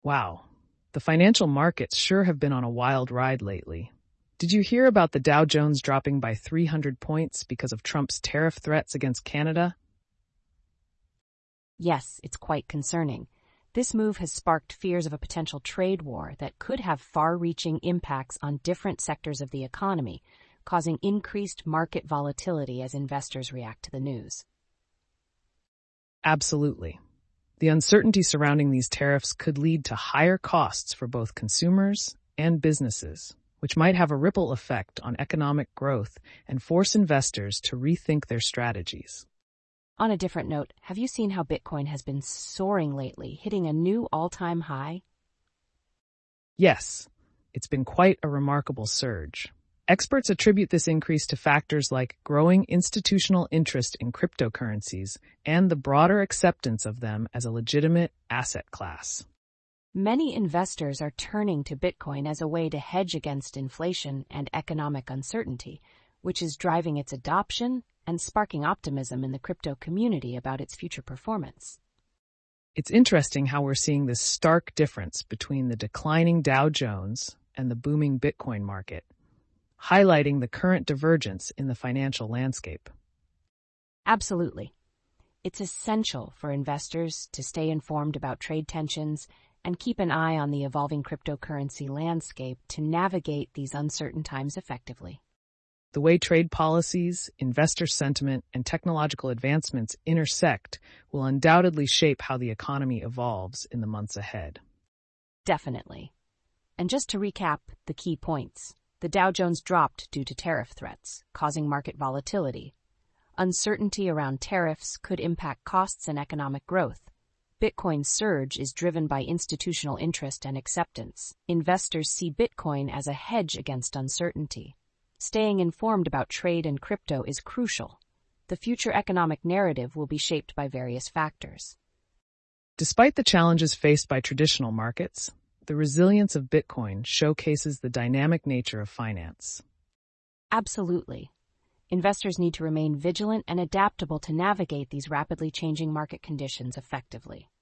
Wow, the financial markets sure have been on a wild ride lately. Did you hear about the Dow Jones dropping by 300 points because of Trump's tariff threats against Canada? Yes, it's quite concerning. This move has sparked fears of a potential trade war that could have far-reaching impacts on different sectors of the economy, causing increased market volatility as investors react to the news. Absolutely. The uncertainty surrounding these tariffs could lead to higher costs for both consumers and businesses, which might have a ripple effect on economic growth and force investors to rethink their strategies. On a different note, have you seen how Bitcoin has been soaring lately, hitting a new all-time high? Yes, it's been quite a remarkable surge. Experts attribute this increase to factors like growing institutional interest in cryptocurrencies and the broader acceptance of them as a legitimate asset class. Many investors are turning to Bitcoin as a way to hedge against inflation and economic uncertainty, which is driving its adoption and sparking optimism in the crypto community about its future performance. It's interesting how we're seeing this stark difference between the declining Dow Jones and the booming Bitcoin market, highlighting the current divergence in the financial landscape. Absolutely. It's essential for investors to stay informed about trade tensions and keep an eye on the evolving cryptocurrency landscape to navigate these uncertain times effectively. The way trade policies, investor sentiment, and technological advancements intersect will undoubtedly shape how the economy evolves in the months ahead. Definitely. And just to recap the key points, the Dow Jones dropped due to tariff threats, causing market volatility. Uncertainty around tariffs could impact costs and economic growth. Bitcoin's surge is driven by institutional interest and acceptance. Investors see Bitcoin as a hedge against uncertainty. Staying informed about trade and crypto is crucial. The future economic narrative will be shaped by various factors. Despite the challenges faced by traditional markets, the resilience of Bitcoin showcases the dynamic nature of finance. Absolutely. Investors need to remain vigilant and adaptable to navigate these rapidly changing market conditions effectively.